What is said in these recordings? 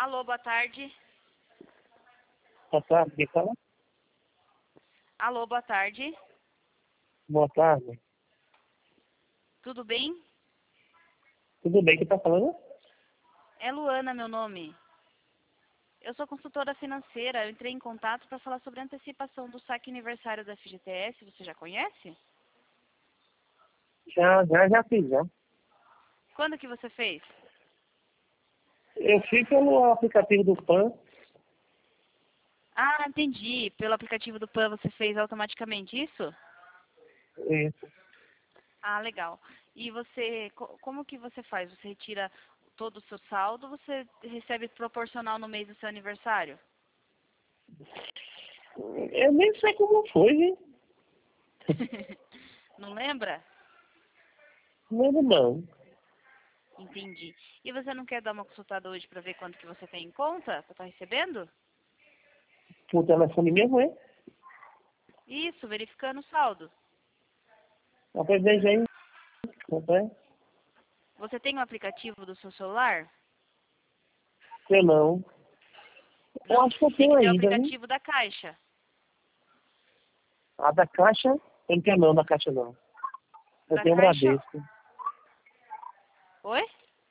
Alô, boa tarde. Boa tarde, quem fala? Alô, boa tarde. Boa tarde. Tudo bem? Tudo bem, quem tá falando? É Luana, meu nome. Eu sou consultora financeira. Eu entrei em contato para falar sobre a antecipação do saque aniversário da FGTS. Você já conhece? Já fiz, já. Quando que você fez? Eu fiz pelo aplicativo do PAN. Ah, entendi. Pelo aplicativo do PAN você fez automaticamente isso? Isso. Ah, legal. E você, como que você faz? Você retira todo o seu saldo ou você recebe proporcional no mês do seu aniversário? Eu nem sei como foi, hein? Não lembra? Não lembro não. Entendi. E você não quer dar uma consultada hoje para ver quanto que você tem em conta para estar recebendo? Por telefone mesmo, é? Isso, verificando o saldo. Rapaz, veja aí. Quanto é? Você tem o aplicativo do seu celular? Eu não. Eu Não, acho que eu tem tenho que ter o ainda, hein? aplicativo da Caixa. A da Caixa, eu não tenho não, da Caixa não. Eu Da tenho o Caixa? Bradesco. Oi?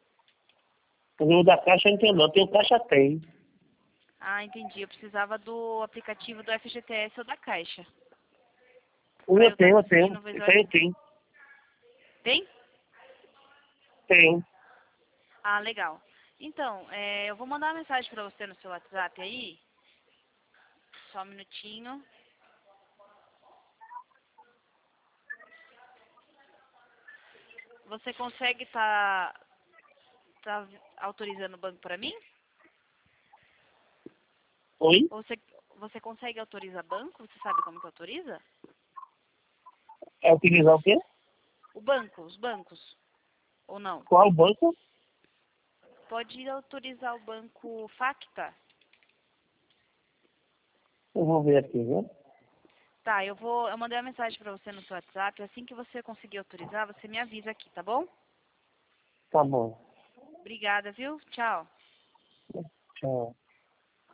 O da Caixa eu não tenho não. Tem o Caixa tem. Ah, entendi. Eu precisava do aplicativo do FGTS ou da Caixa. Um Para eu eu estar tenho, eu tenho. conseguindo Isso aí visualizar. eu tenho. Tem? Tenho. Ah, legal. Então, eu vou mandar uma mensagem para você no seu WhatsApp aí. Só um minutinho. Você consegue tá autorizando o banco para mim? Oi? Ou você consegue autorizar banco? Você sabe como que autoriza? É utilizar o quê? O banco, os bancos. Ou não? Qual banco? Pode autorizar o banco Facta? Eu vou ver aqui, viu? Tá, eu mandei uma mensagem para você no seu WhatsApp. Assim que você conseguir autorizar, você me avisa aqui, tá bom? Tá bom. Obrigada, viu? Tchau. Tchau.